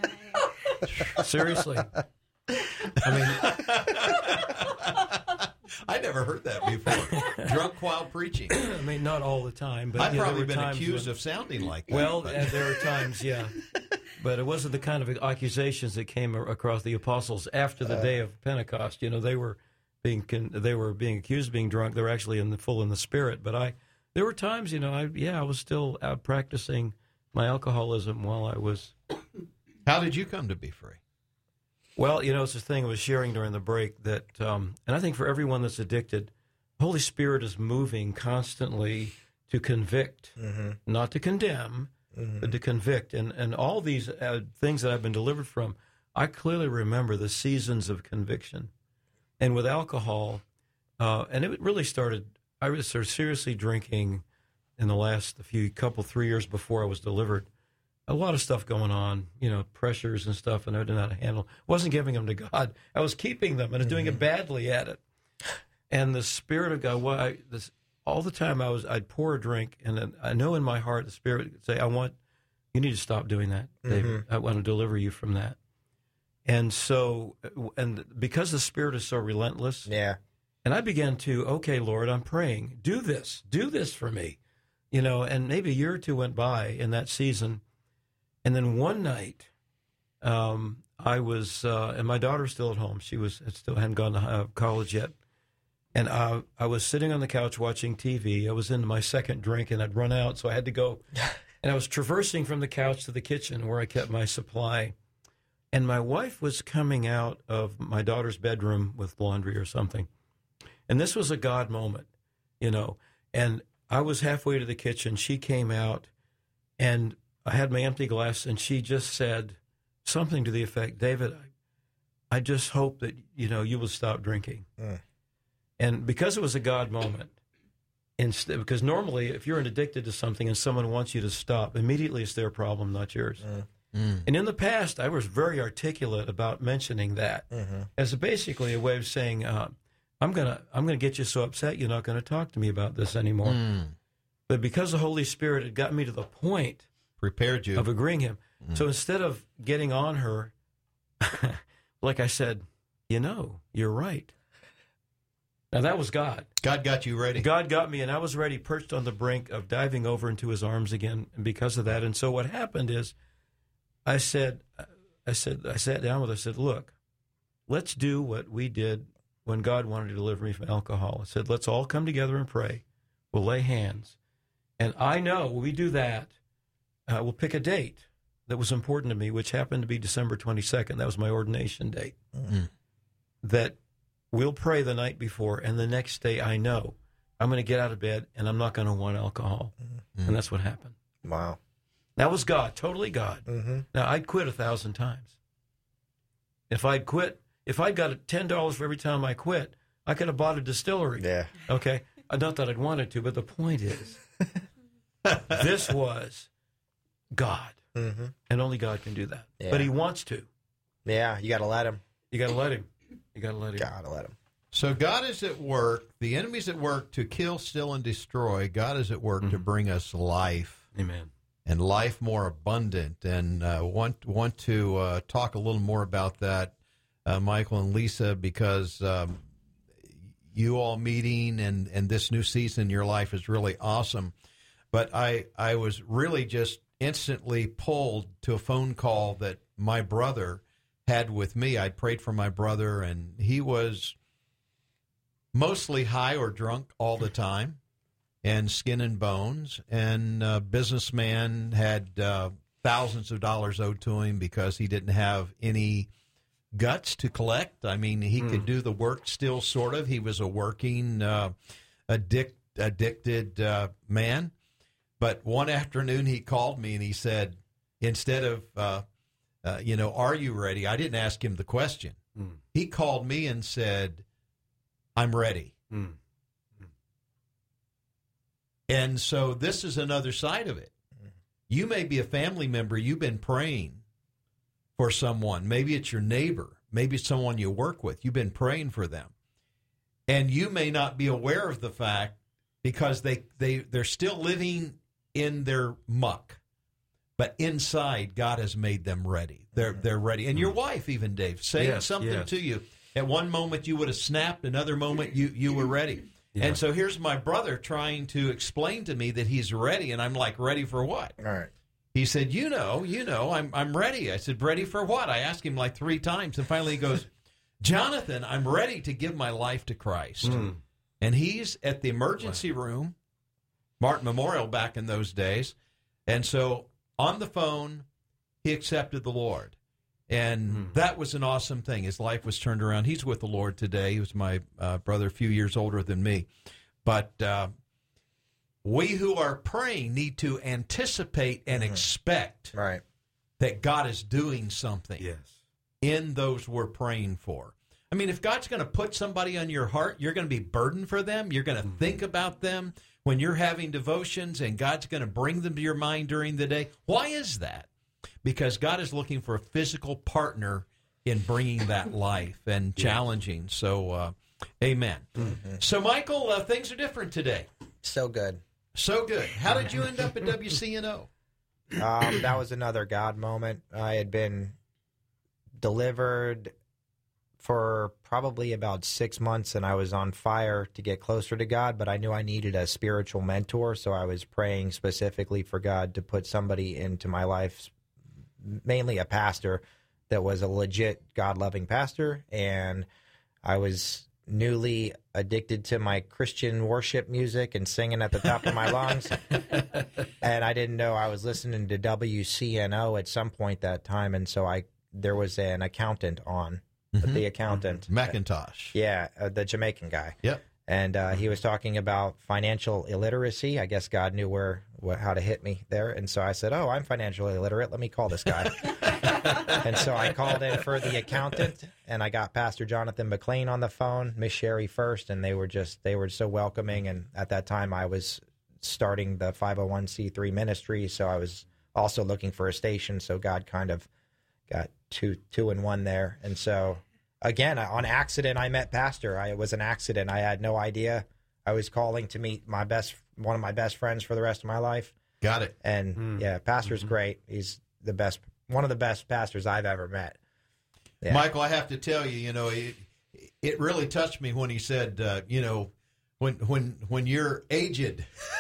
Seriously. I mean,
I never heard that before. Drunk while preaching.
I mean, not all the time, but
I've
you know, there
probably
were
been
times
accused
when-
of sounding like that.
Well,
but-
uh, there are times, yeah, but it wasn't the kind of accusations that came a- across the apostles after the day of Pentecost. You know, they were being con- they were being accused of being drunk. They were actually in the full in the spirit. But I, there were times, you know, I yeah, I was still out practicing my alcoholism while I was.
How did you come to be free?
Well, you know, it's the thing I was sharing during the break that, um, and I think for everyone that's addicted, the Holy Spirit is moving constantly to convict, mm-hmm. not to condemn, mm-hmm. but to convict. And and all these uh, things that I've been delivered from, I clearly remember the seasons of conviction. And with alcohol, uh, and it really started, I was sort of seriously drinking in the last few couple, three years before I was delivered. A lot of stuff going on, you know, pressures and stuff, and I didn't know how to handle. Wasn't giving them to God. I was keeping them, and I was doing it badly at it. And the Spirit of God, well, I, this, all the time I was, I'd pour a drink, and then I know in my heart the Spirit would say, "I want, you need to stop doing that, David. Mm-hmm. I want to deliver you from that." And so, and because the Spirit is so relentless,
yeah.
And I began to, okay, Lord, I'm praying, do this, do this for me, you know. And maybe a year or two went by in that season. And then one night, um, I was, uh, and my daughter's still at home. She was still hadn't gone to uh, college yet. And uh, I was sitting on the couch watching T V. I was into my second drink, and I'd run out, so I had to go. And I was traversing from the couch to the kitchen where I kept my supply. And my wife was coming out of my daughter's bedroom with laundry or something. And this was a God moment, you know. And I was halfway to the kitchen. She came out, and I had my empty glass, and she just said something to the effect, "David, I, I just hope that, you know, you will stop drinking." Mm. And because it was a God moment, instead, because normally if you're addicted to something and someone wants you to stop, immediately it's their problem, not yours. Mm. Mm. And in the past, I was very articulate about mentioning that mm-hmm. as a, basically a way of saying, uh, I'm gonna I'm gonna get you so upset you're not going to talk to me about this anymore. Mm. But because the Holy Spirit had got me to the point
prepared you
of agreeing him. Mm. So instead of getting on her, like I said, you know, you're right. Now that was God.
God got you ready.
God got me, and I was ready, perched on the brink of diving over into his arms again. And because of that, and so what happened is, I said, I said, I sat down with her. I said, "Look, let's do what we did when God wanted to deliver me from alcohol." I said, "Let's all come together and pray. We'll lay hands, and I know when we do that, uh, we'll pick a date that was important to me, which happened to be December twenty-second. That was my ordination date. Mm-hmm. That we'll pray the night before, and the next day I know I'm going to get out of bed, and I'm not going to want alcohol." Mm-hmm. And that's what happened.
Wow.
That was God, totally God.
Mm-hmm.
Now, I'd quit a thousand times. If I'd quit, if I'd got ten dollars for every time I quit, I could have bought a distillery.
Yeah.
Okay? Not that I'd wanted to, but the point is, this was God. Mm-hmm. And only God can do that. Yeah. But he wants to.
Yeah, you got to let him.
You got to let him. You got to let him.
Got to let him.
So God is at work. The enemy's at work to kill, steal, and destroy. God is at work mm-hmm. to bring us life.
Amen.
And life more abundant. And uh, want want to uh, talk a little more about that, uh, Michael and Lisa, because um, you all meeting and, and this new season in your life is really awesome. But I I was really just instantly pulled to a phone call that my brother had with me. I prayed for my brother, and he was mostly high or drunk all the time, and skin and bones, and a businessman had uh, thousands of dollars owed to him because he didn't have any guts to collect. I mean, he mm. could do the work still, sort of. He was a working, uh, addict, addicted uh, man. But one afternoon he called me and he said, instead of, uh, uh, you know, are you ready? I didn't ask him the question. Mm. He called me and said, I'm ready. Mm. And so this is another side of it. You may be a family member. You've been praying for someone. Maybe it's your neighbor. Maybe it's someone you work with. You've been praying for them. And you may not be aware of the fact because they, they, they're still living in their muck. But inside, God has made them ready. They're, they're ready. And your wife, even, Dave, saying
yes,
something
yes.
to you. At one moment, you would have snapped. Another moment, you, you were ready. Yeah. And so here's my brother trying to explain to me that he's ready, and I'm like, ready for what?
All right.
He said, you know, you know, I'm I'm ready. I said, ready for what? I asked him like three times, and finally he goes, Jonathan, I'm ready to give my life to Christ. Mm. And he's at the emergency wow. room, Martin Memorial back in those days. And so on the phone, he accepted the Lord. And mm-hmm. that was an awesome thing. His life was turned around. He's with the Lord today. He was my uh, brother, a few years older than me. But uh, we who are praying need to anticipate and mm-hmm. expect
right.
that God is doing something
yes.
in those we're praying for. I mean, if God's going to put somebody on your heart, you're going to be burdened for them. You're going to mm-hmm. think about them when you're having devotions, and God's going to bring them to your mind during the day. Why is that? Because God is looking for a physical partner in bringing that life and challenging. So, uh, amen. Mm-hmm. So, Michael, uh, things are different today.
So good.
So good. How did you end up at W C N O?
Um, that was another God moment. I had been delivered for probably about six months, and I was on fire to get closer to God, but I knew I needed a spiritual mentor, so I was praying specifically for God to put somebody into my life, mainly a pastor that was a legit God-loving pastor, and I was newly addicted to my Christian worship music and singing at the top of my lungs, and I didn't know I was listening to W C N O at some point that time, and so I there was an accountant on, mm-hmm. the accountant.
McIntosh.
Yeah, uh, the Jamaican guy.
Yep.
And uh, he was talking about financial illiteracy. I guess God knew where, where how to hit me there. And so I said, oh, I'm financially illiterate. Let me call this guy. And so I called in for the accountant, and I got Pastor Jonathan McLean on the phone, Miss Sherry first, and they were just, they were so welcoming. And at that time, I was starting the five oh one c three ministry, so I was also looking for a station. So God kind of got two, two in one there. And so... Again, on accident, I met Pastor. I, it was an accident. I had no idea. I was calling to meet my best, one of my best friends for the rest of my life.
Got it.
And mm. yeah, Pastor's mm-hmm. great. He's the best, one of the best pastors I've ever met. Yeah.
Michael, I have to tell you, you know, it, it really touched me when he said, uh, you know, when when when you're aged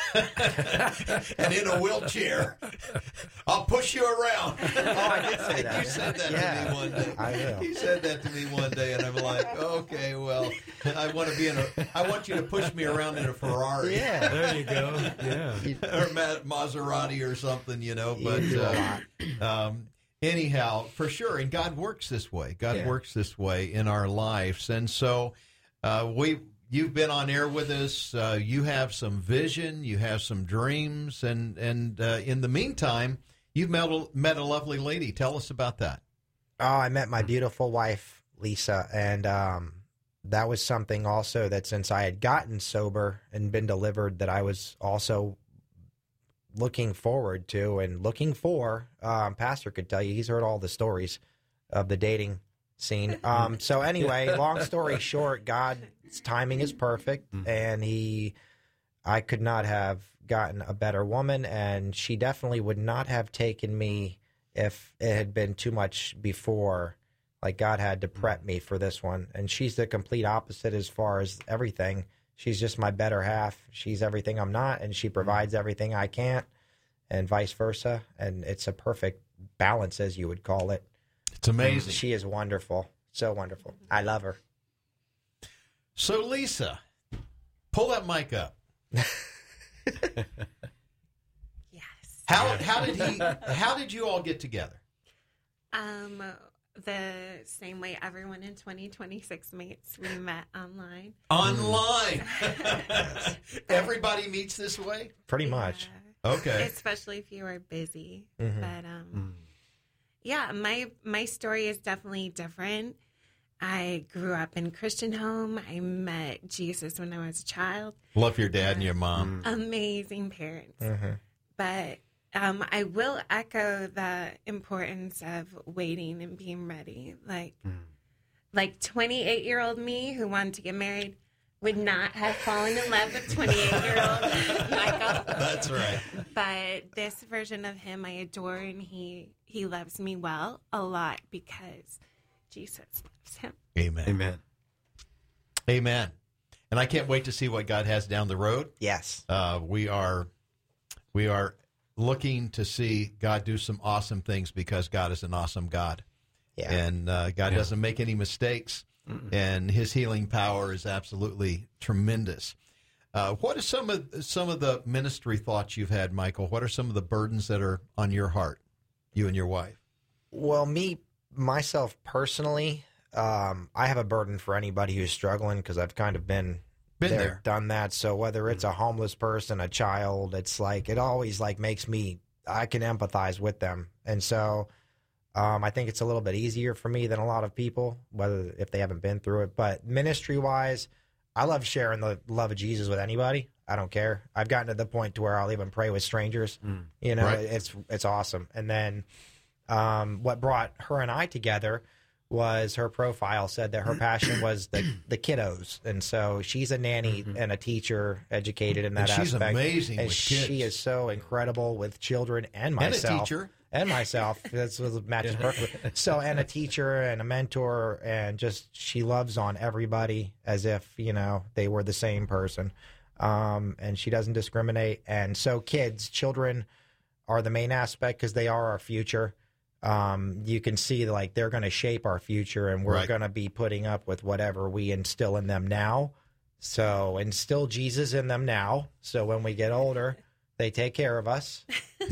and in a wheelchair, I'll push you around.
Oh, I did say that.
You said that
yeah.
to me one day.
I will.
He said that to me one day, and I'm like, okay, well, I want to be in a. I want you to push me around in a Ferrari.
Yeah,
there you go. Yeah,
or Maserati or something, you know. But uh, um, anyhow, for sure, and God works this way. God
yeah.
works this way in our lives, and so uh, we. You've been on air with us. Uh, you have some vision. You have some dreams. And, and uh, in the meantime, you've met a, met a lovely lady. Tell us about that.
Oh, I met my beautiful wife, Lisa. And um, that was something also that since I had gotten sober and been delivered that I was also looking forward to and looking for. Um, Pastor could tell you. He's heard all the stories of the dating scene. Um, so anyway, long story short, God's timing is perfect, and he, I could not have gotten a better woman, and she definitely would not have taken me if it had been too much before. Like God had to prep me for this one, and she's the complete opposite as far as everything. She's just my better half. She's everything I'm not, and she provides everything I can't, and vice versa. And it's a perfect balance, as you would call it.
It's amazing.
She is wonderful. So wonderful. I love her.
So, Lisa, pull that mic up.
Yes.
How how did he? How did you all get together?
Um, the same way everyone in twenty twenty-six meets. We met online.
Online. Everybody meets this way?
Pretty much.
Yeah.
Okay.
Especially if you are busy.
Mm-hmm.
But um, mm. yeah, my my story is definitely different. I grew up in a Christian home. I met Jesus when I was a child.
Love your dad and your mom.
Amazing parents.
Mm-hmm.
But um, I will echo the importance of waiting and being ready. Like, mm. like twenty-eight-year-old me who wanted to get married would not have fallen in love with twenty-eight-year-old Michael.
That's right.
But this version of him I adore, and he, he loves me well a lot because Jesus loves him.
Amen.
Amen.
Amen. And I can't wait to see what God has down the road.
Yes.
Uh, we are we are looking to see God do some awesome things because God is an awesome God.
Yeah.
And uh, God
Yeah.
doesn't make any mistakes. Mm-mm. And his healing power is absolutely tremendous. Uh, what are some of some of the ministry thoughts you've had, Michael? What are some of the burdens that are on your heart, you and your wife?
Well, me, myself personally, um, I have a burden for anybody who's struggling because I've kind of been,
Been
there,
there.
done that. So whether it's a homeless person, a child, it's like, it always like makes me, I can empathize with them. And so um, I think it's a little bit easier for me than a lot of people, whether if they haven't been through it. But ministry-wise, I love sharing the love of Jesus with anybody. I don't care. I've gotten to the point to where I'll even pray with strangers. Mm. You know,
Right.
it's it's awesome. And then um, what brought her and I together was her profile said that her passion was the, the kiddos. And so she's a nanny mm-hmm. and a teacher, educated in that
and she's
aspect.
amazing
and
with
she
kids.
is so incredible with children and myself.
And a teacher.
And myself. This was matches perfectly. So, and a teacher and a mentor, and just she loves on everybody as if, you know, they were the same person. Um, and she doesn't discriminate. And so kids, children are the main aspect because they are our future. Um, you can see like they're going to shape our future, and we're
Right.
going to be putting up with whatever we instill in them now. So instill Jesus in them now. So when we get older, they take care of us.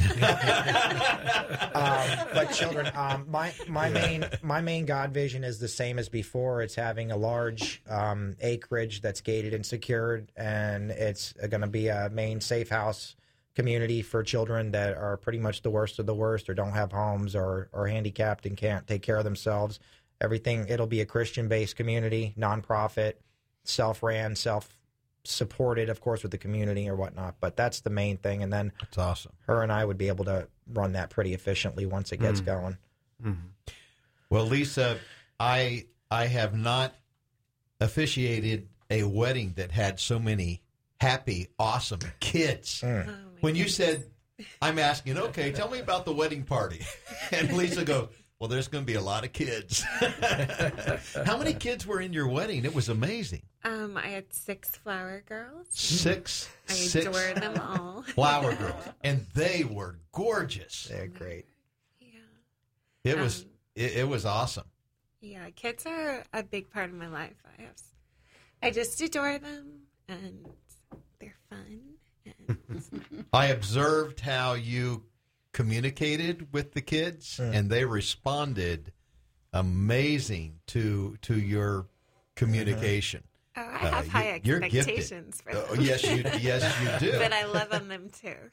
um, but children, um, my my main my main God vision is the same as before. It's having a large um, acreage that's gated and secured, and it's going to be a main safe house community for children that are pretty much the worst of the worst, or don't have homes, or or handicapped and can't take care of themselves. Everything. It'll be a Christian-based community, nonprofit, self-ran, self. supported, of course, with the community or whatnot, but that's the main thing. And then
That's awesome.
her and I would be able to run that pretty efficiently once it gets
Mm.
going.
Mm-hmm.
Well, Lisa, I I have not officiated a wedding that had so many happy, awesome kids.
Mm.
Oh, my
When you
goodness.
said, I'm asking, okay, tell me about the wedding party. And Lisa goes, well, there's going to be a lot of kids. How many kids were in your wedding? It was amazing.
Um, I had six flower girls.
Six,
I
six
adored them all.
flower girls. And they were gorgeous.
They're great.
Yeah.
It was
Um,
it, it was awesome.
Yeah, kids are a big part of my life. I have, I just adore them, and they're fun. And
I observed how you communicated with the kids,
Mm.
and they responded amazing to to your communication.
oh, I
Uh,
have high
you- you're gifted.
expectations for them.
Oh, yes, you yes you do.
But I love on them too.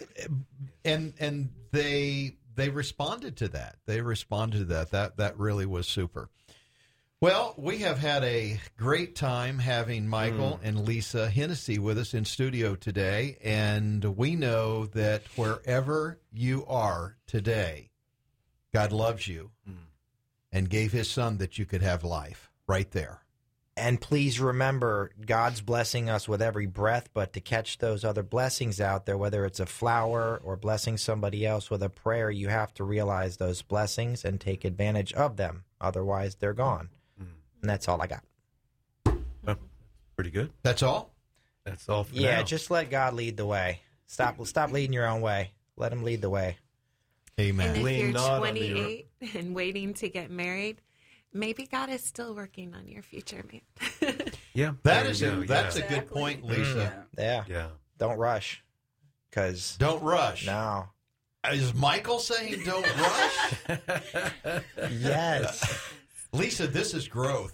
and and they they responded to that. They responded to that. That that really was super. Well, we have had a great time having Michael
Mm.
and Lisa Hennessy with us in studio today, and we know that wherever you are today, God loves you
Mm.
and gave his son that you could have life right there.
And please remember, God's blessing us with every breath, but to catch those other blessings out there, whether it's a flower or blessing somebody else with a prayer, you have to realize those blessings and take advantage of them. Otherwise, they're gone. And that's all I got.
Oh, pretty good.
That's all?
That's all for
Yeah,
now.
just let God lead the way. Stop stop leading your own way. Let him lead the way.
Amen.
And if
Lean
you're
not onto your-
twenty-eight and waiting to get married, maybe God is still working on your future, man.
Yeah,
That
there
is
you
a,
go,
that's
yeah.
a good point, Lisa.
Yeah.
Yeah.
Don't rush. Because,
Don't rush.
no.
Is Michael saying don't rush?
Yes.
Lisa, this is growth.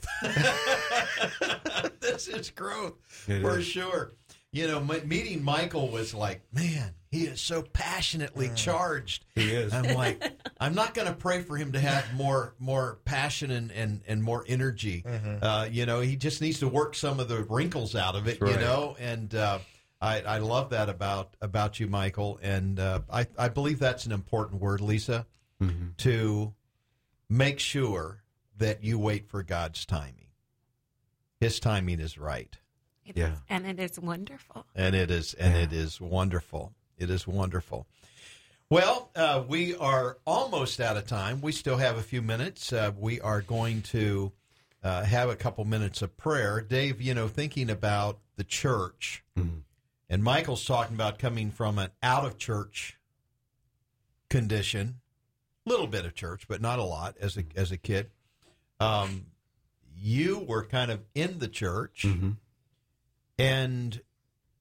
This is growth
It
for
is.
sure. You know, m- meeting Michael was like, man, he is so passionately charged.
He is.
I'm like, I'm not going to pray for him to have more more passion and, and, and more energy. Uh, you know, he just needs to work some of the wrinkles out of it,
That's
you
right.
know, and uh, I, I love that about about you, Michael. And uh, I, I believe that's an important word, Lisa,
Mm-hmm.
to make sure that you wait for God's timing. His timing is right.
It
Yeah.
is- and it is wonderful.
And it is, and
Yeah.
it is wonderful. It is wonderful. Well, uh, we are almost out of time. We still have a few minutes. Uh, we are going to uh, have a couple minutes of prayer. Dave, you know, thinking about the church,
Mhm.
and Michael's talking about coming from an out-of-church condition, little bit of church, but not a lot as a as a kid. Um, you were kind of in the church.
Mhm.
And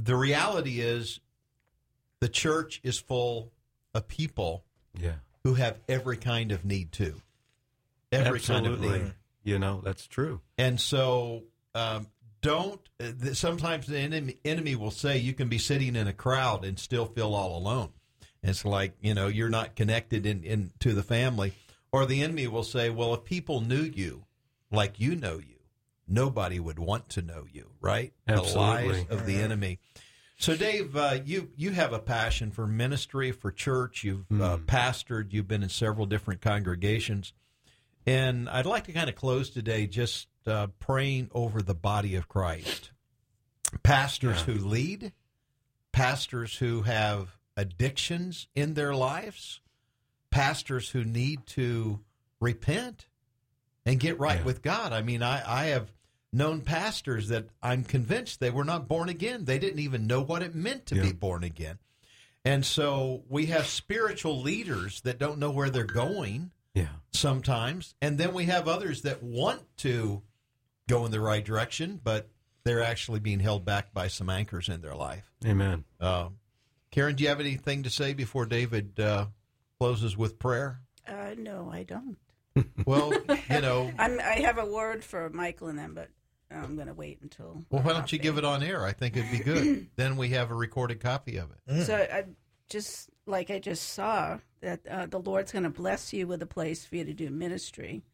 the reality is the church is full of people
Yeah.
who have every kind of need too. Every
Absolutely.
kind of need.
You know, that's true.
And so um, don't, uh, sometimes the enemy, enemy will say you can be sitting in a crowd and still feel all alone. It's like, you know, you're not connected in, in to the family. Or the enemy will say, well, if people knew you like you know you, nobody would want to know you, right?
Absolutely.
The lies of the enemy. So, Dave, uh, you you have a passion for ministry, for church. You've uh,
Mm.
pastored. You've been in several different congregations. And I'd like to kind of close today just uh, praying over the body of Christ. Pastors
Yeah.
who lead, pastors who have addictions in their lives, pastors who need to repent and get right
Yeah.
with God. I mean, I, I have known pastors that I'm convinced they were not born again. They didn't even know what it meant to
Yeah.
be born again. And so we have spiritual leaders that don't know where they're going
Yeah.
sometimes. And then we have others that want to go in the right direction, but they're actually being held back by some anchors in their life.
Amen.
Uh, Karen, do you have anything to say before David uh, closes with prayer?
Uh, no, I don't.
Well, you know,
I'm, I have a word for Michael and them, but I'm going to wait until.
well, why don't you give it on air? I think it'd be good. Then we have a recorded copy of it.
So I just like I just saw that uh, the Lord's going to bless you with a place for you to do ministry,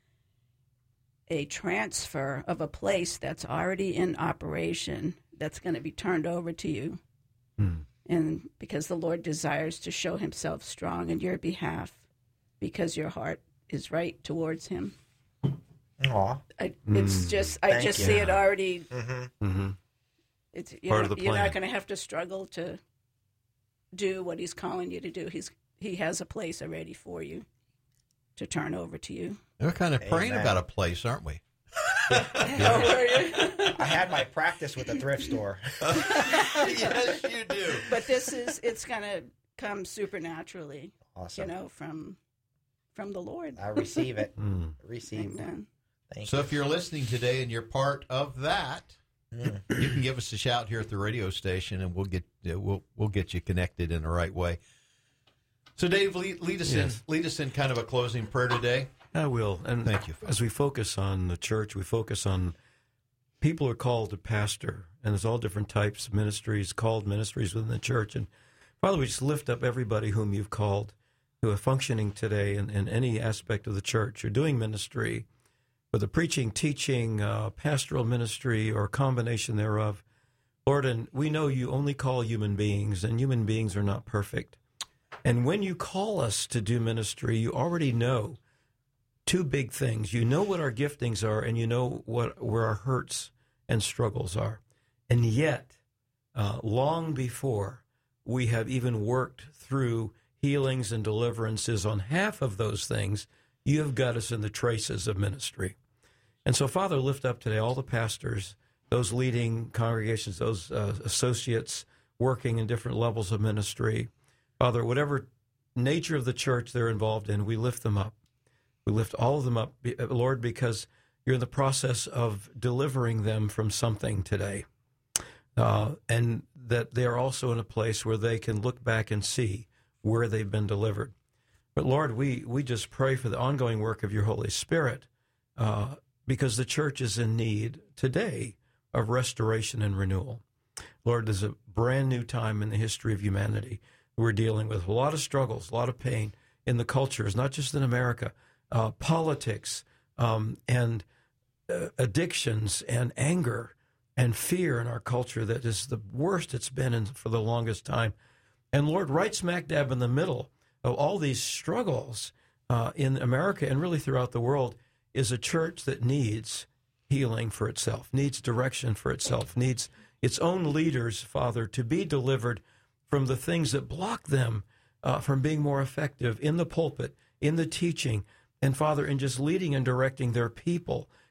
a transfer of a place that's already in operation that's going to be turned over to you,
Mm.
and because the Lord desires to show Himself strong in your behalf, because your heart is right towards Him.
Aw.
I, it's
Mm.
just I
Thank
just
you.
see it already.
Mm-hmm.
Mm-hmm.
It's you're,
Part of
not-
the
you're not
plan.
going to have to struggle to do what He's calling you to do. He's He has a place already for you to turn over to you.
We're kind of praying
Amen.
about a place, aren't we?
Oh, are you?
I had my practice with the thrift store.
Yes, you do.
But this is it's going to come supernaturally,
Awesome.
you know, from from the Lord.
I receive it.
Mm.
Receive.
Amen.
Thank
So
you.
if you're listening today and you're part of that,
Mm.
you can give us a shout here at the radio station, and we'll get uh, we'll we'll get you connected in the right way. So, Dave, lead, lead us
Yes.
in lead us in kind of a closing prayer today.
I will. And
Thank you, Father.
as we focus on the church, we focus on people are called to pastor, and there's all different types of ministries, called ministries within the church. And Father, we just lift up everybody whom you've called who are functioning today in, in any aspect of the church. You're doing ministry, whether preaching, teaching, uh, pastoral ministry, or a combination thereof. Lord, and we know you only call human beings, and human beings are not perfect. And when you call us to do ministry, you already know two big things. You know what our giftings are, and you know what where our hurts and struggles are. And yet, uh, long before we have even worked through healings and deliverances on half of those things, you have got us in the traces of ministry. And so, Father, lift up today all the pastors, those leading congregations, those uh, associates working in different levels of ministry. Father, whatever nature of the church they're involved in, we lift them up. We lift all of them up, Lord, because you're in the process of delivering them from something today. Uh, and that they're also in a place where they can look back and see where they've been delivered. But Lord, we, we just pray for the ongoing work of your Holy Spirit uh, because the church is in need today of restoration and renewal. Lord, there's a brand new time in the history of humanity. We're dealing with a lot of struggles, a lot of pain in the cultures, not just in America, uh, politics um, and uh, addictions and anger and fear in our culture that is the worst it's been in for the longest time. And Lord, right smack dab in the middle of all these struggles uh, in America and really throughout the world is a church that needs healing for itself, needs direction for itself, needs its own leaders, Father, to be delivered from the things that block them uh, from being more effective in the pulpit, in the teaching, and, Father, in just leading and directing their people